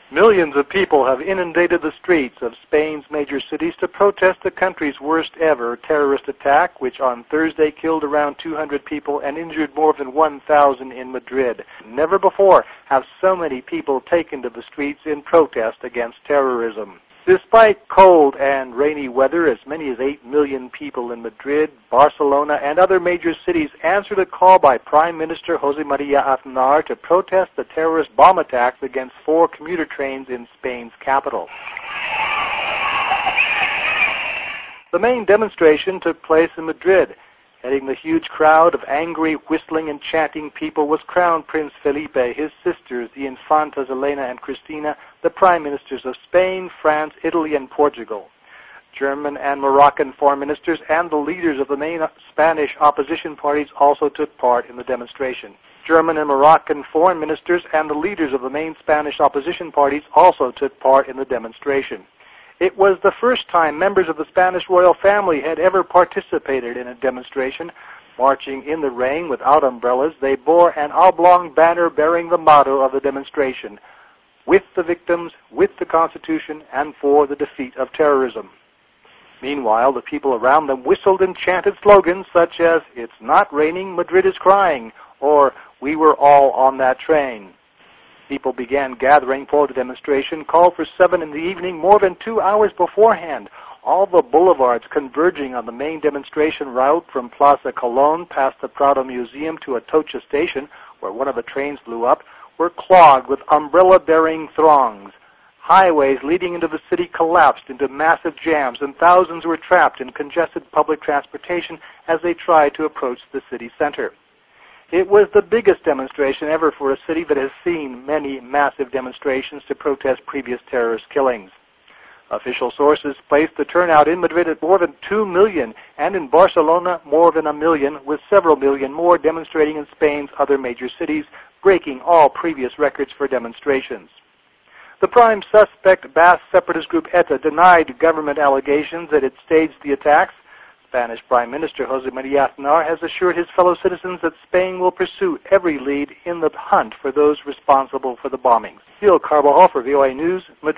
Millions of people have inundated the streets of Spain's major cities to protest the country's worst ever terrorist attack, which on Thursday killed around 200 people and injured more than 1,000 in Madrid. Never before have so many people taken to the streets in protest against terrorism. Despite cold and rainy weather, as many as 8 million people in Madrid, Barcelona, and other major cities answered a call by Prime Minister José María Aznar to protest the terrorist bomb attacks against 4 commuter trains in Spain's capital. The main demonstration took place in Madrid. Heading the huge crowd of angry, whistling, and chanting people was Crown Prince Felipe, his sisters, the Infantas Elena and Cristina, the Prime Ministers of Spain, France, Italy, and Portugal. German and Moroccan foreign ministers and the leaders of the main Spanish opposition parties also took part in the demonstration. German and Moroccan foreign ministers and the leaders of the main Spanish opposition parties also took part in the demonstration. It was the first time members of the Spanish royal family had ever participated in a demonstration. Marching in the rain without umbrellas, they bore an oblong banner bearing the motto of the demonstration: "With the victims, with the Constitution, and for the defeat of terrorism." Meanwhile, the people around them whistled and chanted slogans such as, "It's not raining, Madrid is crying," or "We were all on that train." People began gathering for the demonstration, called for 7 in the evening, more than 2 hours beforehand. All the boulevards converging on the main demonstration route from Plaza Colón past the Prado Museum to Atocha Station, where one of the trains blew up, were clogged with umbrella-bearing throngs. Highways leading into the city collapsed into massive jams, and thousands were trapped in congested public transportation as they tried to approach the city center. It was the biggest demonstration ever for a city that has seen many massive demonstrations to protest previous terrorist killings. Official sources placed the turnout in Madrid at more than 2 million, and in Barcelona more than 1 million, with several million more demonstrating in Spain's other major cities, breaking all previous records for demonstrations. The prime suspect, Basque separatist group ETA, denied government allegations that it staged the attacks. Spanish Prime Minister José María Aznar has assured his fellow citizens that Spain will pursue every lead in the hunt for those responsible for the bombings. Gil Carbajal for VOA News, Madrid.